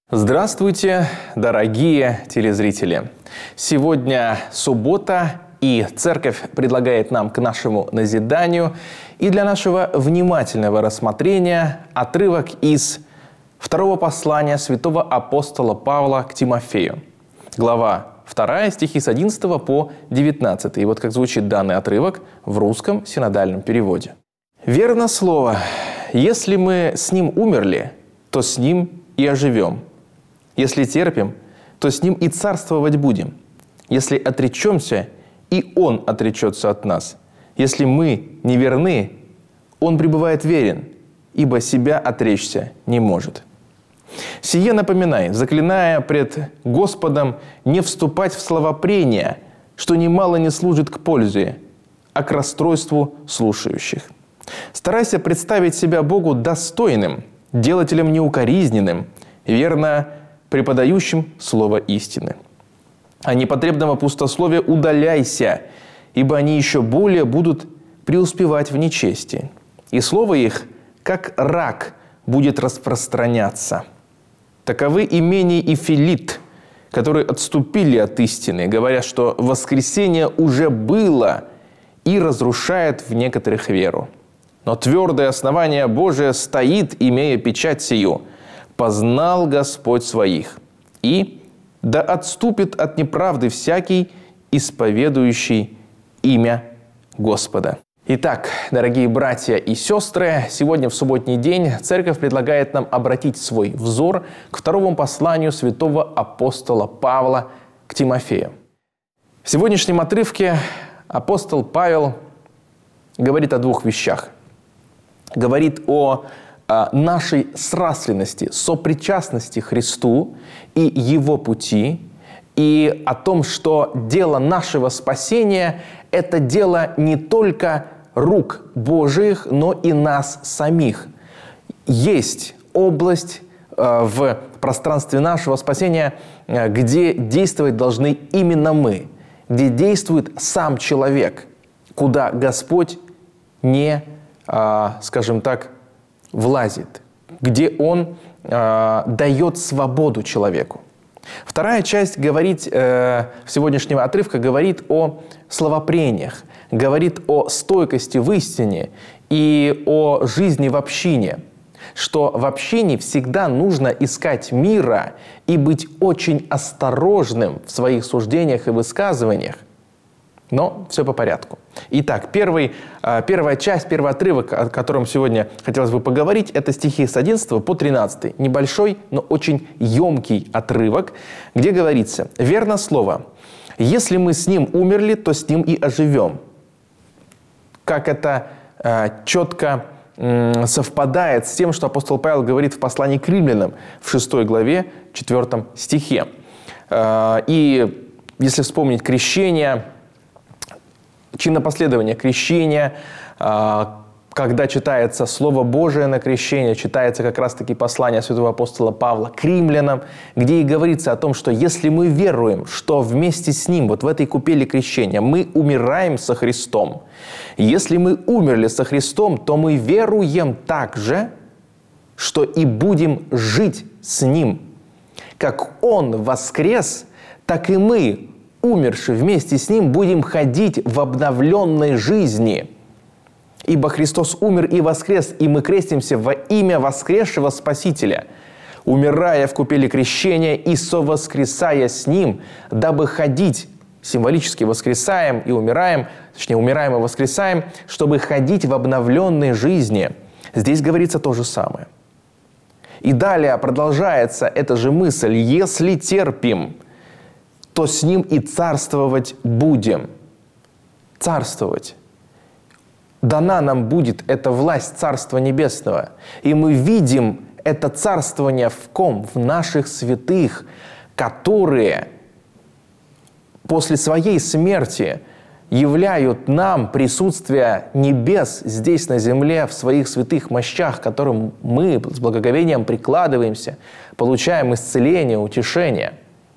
Здравствуйте, дорогие телезрители! Сегодня суббота, и Церковь предлагает нам к нашему назиданию и для нашего внимательного рассмотрения отрывок из второго послания святого апостола Павла к Тимофею. Глава 2, стихи с 11 по 19. И вот как звучит данный отрывок в русском синодальном переводе. «Верно слово, если мы с Ним умерли, то с Ним и оживем. Если терпим, то с Ним и царствовать будем. Если отречемся, и Он отречется от нас. Если мы не верны, Он пребывает верен, ибо себя отречься не может. Сие напоминай, заклиная пред Господом не вступать в словопрения, что немало не служит к пользе, а к расстройству слушающих. Старайся представить себя Богу достойным, делателем неукоризненным, верно преподающим слово истины. А непотребного пустословия удаляйся, ибо они еще более будут преуспевать в нечестии. И слово их, как рак, будет распространяться. Таковы Имений и Филит, которые отступили от истины, говоря, что воскресение уже было и разрушает в некоторых веру. Но твердое основание Божие стоит, имея печать сию: познал Господь своих, и да отступит от неправды всякий, исповедующий имя Господа». Итак, дорогие братья и сестры, сегодня в субботний день Церковь предлагает нам обратить свой взор к второму посланию святого апостола Павла к Тимофею. В сегодняшнем отрывке апостол Павел говорит о двух вещах. Говорит о нашей срасленности, сопричастности Христу и Его пути, и о том, что дело нашего спасения – это дело не только рук Божиих, но и нас самих. Есть область в пространстве нашего спасения, где действовать должны именно мы, где действует сам человек, куда Господь не, скажем так, влазит, где Он дает свободу человеку. Вторая часть сегодняшнего отрывка говорит о словопрениях, говорит о стойкости в истине и о жизни в общине, что в общине всегда нужно искать мира и быть очень осторожным в своих суждениях и высказываниях. Но все по порядку. Итак, первая часть, первый отрывок, о котором сегодня хотелось бы поговорить, это стихи с 11 по 13. Небольшой, но очень емкий отрывок, где говорится: «Верно слово, если мы с Ним умерли, то с Ним и оживем». Как это четко совпадает с тем, что апостол Павел говорит в послании к римлянам в 6 главе, 4 стихе. И если вспомнить крещение, чинопоследование крещения, когда читается Слово Божие на крещение, читается как раз-таки послание святого апостола Павла к римлянам, где и говорится о том, что если мы веруем, что вместе с Ним, вот в этой купели крещения, мы умираем со Христом, если мы умерли со Христом, то мы веруем также, что и будем жить с Ним. Как Он воскрес, так и мы, умершие вместе с Ним, будем ходить в обновленной жизни. Ибо Христос умер и воскрес, и мы крестимся во имя воскресшего Спасителя, умирая в купели крещения и совоскресая с Ним, дабы ходить, символически воскресаем и умираем, точнее, умираем и воскресаем, чтобы ходить в обновленной жизни. Здесь говорится то же самое. И далее продолжается эта же мысль: «Если терпим, то с Ним и царствовать будем». Царствовать. Дана нам будет эта власть Царства Небесного. И мы видим это царствование в ком? В наших святых, которые после своей смерти являют нам присутствие небес здесь на земле в своих святых мощах, к которым мы с благоговением прикладываемся, получаем исцеление, утешение.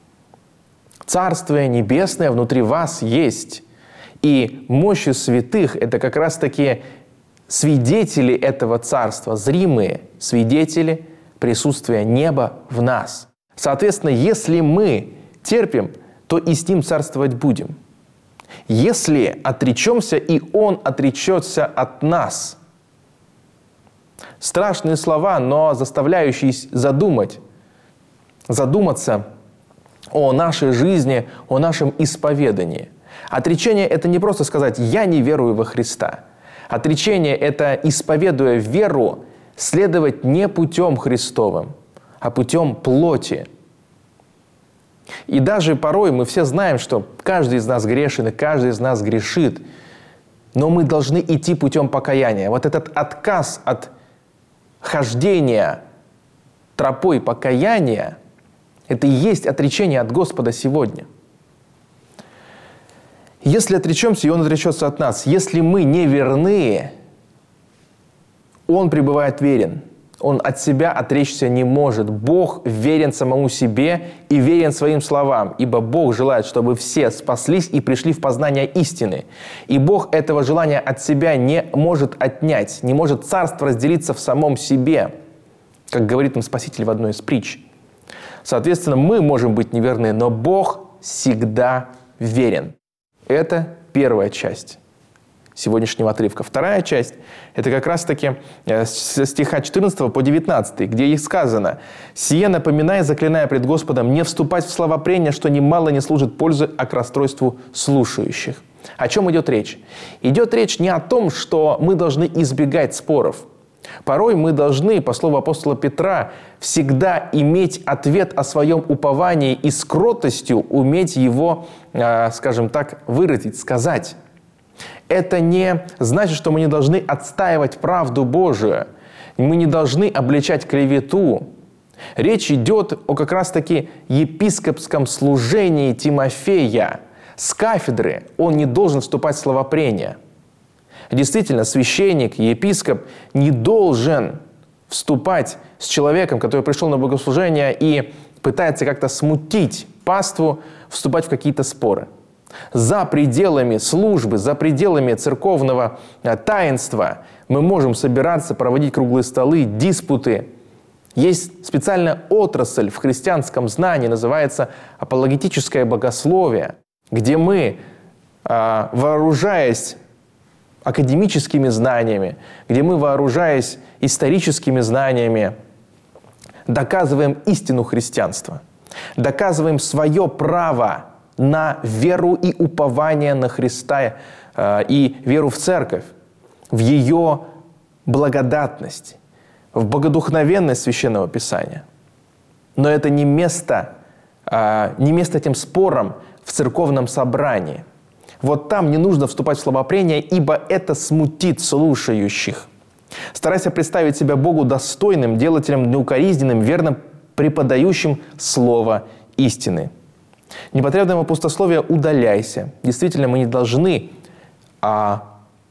Царствие Небесное внутри вас есть. И мощью святых – это как раз-таки свидетели этого царства, зримые свидетели присутствия неба в нас. Соответственно, если мы терпим, то и с Ним царствовать будем. Если отречемся, и Он отречется от нас. Страшные слова, но заставляющие задуматься о нашей жизни, о нашем исповедании. Отречение – это не просто сказать «я не верую во Христа». Отречение – это, исповедуя веру, следовать не путем Христовым, а путем плоти. И даже порой мы все знаем, что каждый из нас грешен, и каждый из нас грешит. Но мы должны идти путем покаяния. Вот этот отказ от хождения тропой покаяния – это и есть отречение от Господа сегодня. Если отречемся, и Он отречется от нас. Если мы не верны, Он пребывает верен. Он от себя отречься не может. Бог верен самому себе и верен своим словам, ибо Бог желает, чтобы все спаслись и пришли в познание истины. И Бог этого желания от себя не может отнять, не может царство разделиться в самом себе, как говорит нам Спаситель в одной из притч. Соответственно, мы можем быть неверны, но Бог всегда верен. Это первая часть сегодняшнего отрывка. Вторая часть – это как раз-таки с стиха 14 по 19, где и сказано: «Сие напоминая, заклиная пред Господом, не вступать в словопрения, что немало не служит пользы, а к расстройству слушающих». О чем идет речь? Идет речь не о том, что мы должны избегать споров. Порой мы должны, по слову апостола Петра, всегда иметь ответ о своем уповании и с кротостью уметь его, скажем так, выразить, сказать. Это не значит, что мы не должны отстаивать правду Божию. Мы не должны обличать клевету. Речь идет о как раз-таки епископском служении Тимофея. С кафедры он не должен вступать в словопрение. Действительно, священник, епископ не должен вступать с человеком, который пришел на богослужение и пытается как-то смутить паству, вступать в какие-то споры. За пределами службы, за пределами церковного таинства мы можем собираться, проводить круглые столы, диспуты. Есть специальная отрасль в христианском знании, называется апологетическое богословие, где мы, вооружаясь академическими знаниями, где мы, вооружаясь историческими знаниями, доказываем истину христианства, доказываем свое право на веру и упование на Христа и веру в Церковь, в ее благодатность, в богодухновенность Священного Писания. Но это не место этим спорам в церковном собрании. Вот там не нужно вступать в словопрение, ибо это смутит слушающих. Старайся представить себя Богу достойным, делателем неукоризненным, верно преподающим слово истины. Непотребного пустословия удаляйся. Действительно, мы не должны, как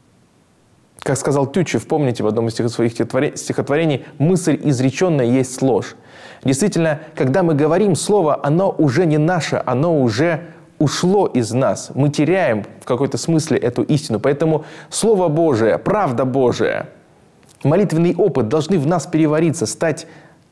сказал Тютчев, помните в одном из своих стихотворений, «мысль изреченная есть ложь». Действительно, когда мы говорим слово, оно уже не наше, оно уже ушло из нас. Мы теряем в какой-то смысле эту истину. Поэтому Слово Божие, правда Божия, молитвенный опыт должны в нас перевариться, стать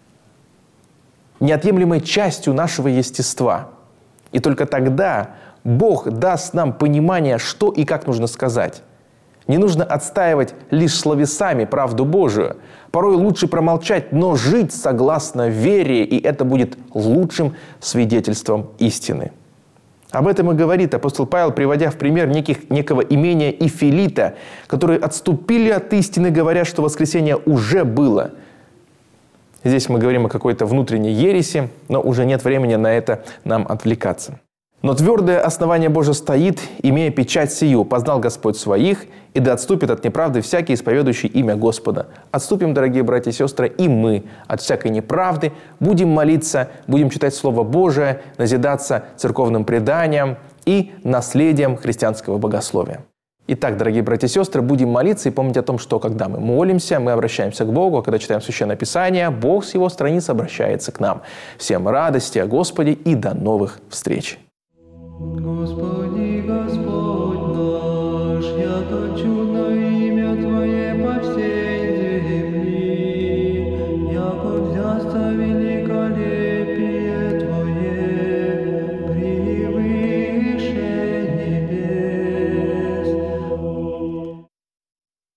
неотъемлемой частью нашего естества. И только тогда Бог даст нам понимание, что и как нужно сказать. Не нужно отстаивать лишь словесами правду Божию. Порой лучше промолчать, но жить согласно вере, и это будет лучшим свидетельством истины. Об этом и говорит апостол Павел, приводя в пример некого имения Ифилита, которые отступили от истины, говоря, что воскресение уже было. Здесь мы говорим о какой-то внутренней ереси, но уже нет времени на это нам отвлекаться. Но твердое основание Божие стоит, имея печать сию, познал Господь своих, и да отступит от неправды всякий, исповедующий имя Господа. Отступим, дорогие братья и сестры, и мы от всякой неправды, будем молиться, будем читать Слово Божие, назидаться церковным преданием и наследием христианского богословия. Итак, дорогие братья и сестры, будем молиться и помнить о том, что когда мы молимся, мы обращаемся к Богу, а когда читаем Священное Писание, Бог с Его страниц обращается к нам. Всем радости о Господе и до новых встреч! Господи.